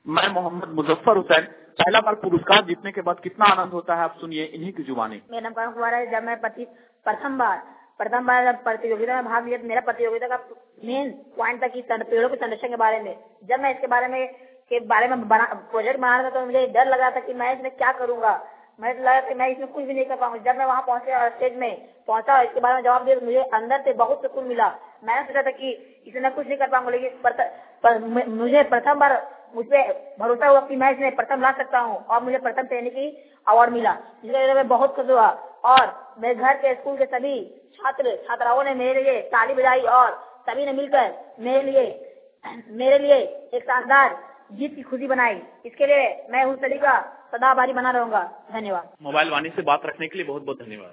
मैं मोहम्मद मुजफ्फर हुसैन। पहला बार पुरस्कार जीतने के बाद कितना आनंद होता है, आप सुनिए इन्हीं की जुबानी। मेरा नाम करण कुमार है। जब मैं प्रथम बार जब प्रतियोगिता में भाग लिया तो मेरा प्रतियोगिता का मेन पॉइंट था कि पेड़ों के संरक्षण के बारे में। जब मैं इसके बारे में प्रोजेक्ट बना रहा था तो मुझे डर लग रहा था कि मैं इसमें क्या करूंगा। मुझे लगा कि मैं इसमें कुछ भी नहीं कर पाऊंगा। जब मैं वहाँ पहुंचे और स्टेज में पहुंचा, इसके बारे में जवाब दिया तो मुझे अंदर से बहुत सुकून मिला। मैंने सोचा था कि इसमें मैं कुछ नहीं कर पाऊंगा, लेकिन मुझे प्रथम बार मुझ पर भरोसा हुआ कि मैं इसमें प्रथम ला सकता हूँ और मुझे प्रथम श्रेणी की अवार्ड मिला, जिसके वजह मैं बहुत खुश हुआ। और मेरे घर के स्कूल के सभी छात्राओं ने मेरे लिए ताली बजाई और सभी ने मिलकर मेरे लिए एक शानदार जीत की खुशी बनाई। इसके लिए मैं उस सभी का सदा आभारी बना रहूंगा। धन्यवाद। मोबाइल वाणी से बात रखने के लिए बहुत बहुत धन्यवाद।